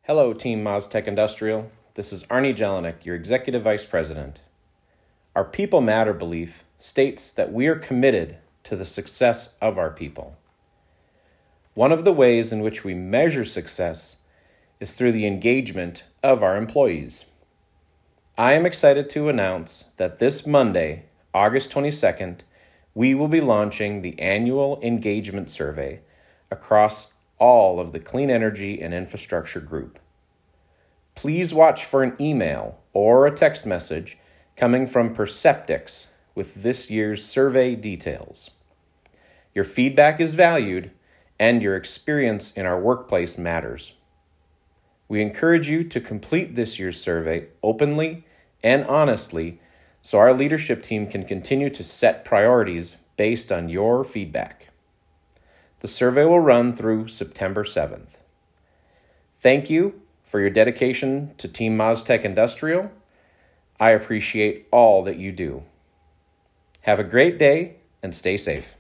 Hello, Team MasTech Industrial. This is Arnie Jelinek, your Executive Vice President. Our People Matter belief states that we are committed to the success of our people. One of the ways in which we measure success is through the engagement of our employees. I am excited to announce that this Monday, August 22nd, we will be launching the annual engagement survey across all of the Clean Energy and Infrastructure Group. Please watch for an email or a text message coming from Perceptyx with this year's survey details. Your feedback is valued and your experience in our workplace matters. We encourage you to complete this year's survey openly and honestly so our leadership team can continue to set priorities based on your feedback. The survey will run through September 7th. Thank you for your dedication to Team MasTech Industrial. I appreciate all that you do. Have a great day and stay safe.